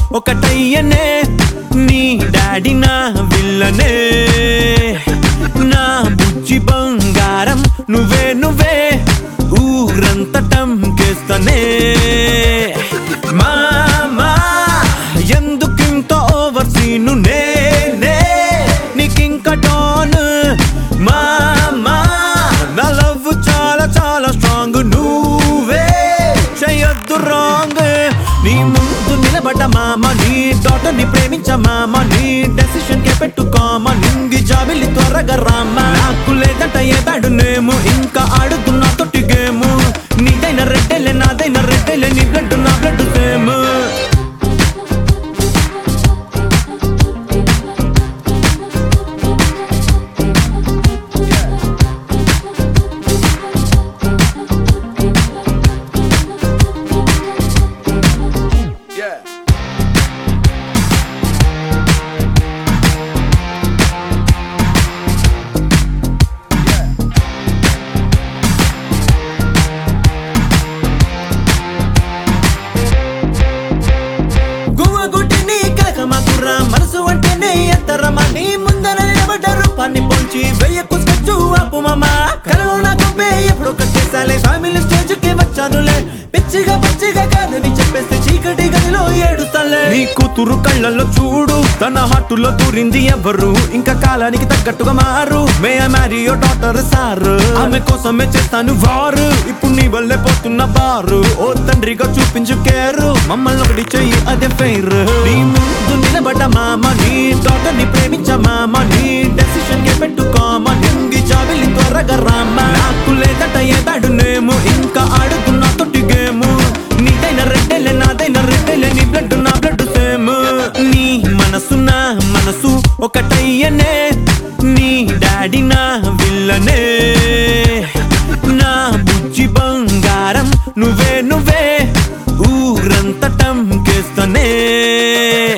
ఒకటయ్యనే నీ డాడీ నా విల్లనే నా బుజ్జి బంగారం నువ్వే నువ్వే ఊరంతా టంకేస్తనే మామా ఎందుకింత ఓవర్ సీను నేనే నీకింక డోన్ మామా నా లవ్ చాలా చాలా స్ట్రాంగ్ నువ్వే చేయొద్దు రాంగ్ నీ ముందు నిలబడ్డ మామ నీ డాటర్ని ప్రేమించ మామ నీ డెసిషన్ కే పెట్టుకోమ నింగి జాబిలి త్వరగా రామ నాకు లేదంట ఏ బ్యాడ్ నేము ఇంకా ఆడుతున్నా తొట్టి గేము నీదైన రెడ్డెలే నాదైన రెడ్డెలే నీ బ్లడ్ నా బ్లడ్ సేమ్ మనసు అంటేనే ఎంతరమా నీ ముందర నిలబడ్డ రూపాన్ని పొంచి వెయ్యకు స్కెచ్చు ఆపు మామా కరోనా గొప్పే ఎప్పుడు కట్టేసాలే ఫ్యామిలీ స్టేజ్ కి వచ్చానులే పిచ్చిగా పిచ్చిగా కాదని చెప్పేస్తే చీకటి గదిలో ఏడుస్తాలే నీ కూతురు కళ్ళల్లో చూడు తన హార్టులో దూరింది ఎవరు ఇంకా కాలానికి తగ్గట్టుగా మారు may I marry your daughter sir ఆమె కోసమే చేస్తాను వారు ఇప్పుడు నీ వల్లే పోతున్న బారు ఓ తండ్రిగా చూపించు కేరు మమ్మల్ని ఒకటి చెయ్యి అదే ఫెయిర్ నీ ముందు నిలబడ్డ మామ నీ డాటర్ని ప్రేమించ మామ నీ డెసిషన్ కే పెట్టుకోమ నింగి జాబిలి త్వరగా రామ నాకు లేదంట ఏ బ్యాడ్ నేము ఇంకా ఆడుతున్నా తొట్టి గేము నీదైన రెడ్డెలే నాదైన రెడ్డెలే నీ బ్లడ్ నా బ్లడ్ సేమ్ నీ మనసు నా మనసు ఒకటయ్యనే నీ డాడీ నా విల్లనే నా బుజ్జి బంగారం నువ్వే నువ్వే ఊరంతా టంకేస్తనే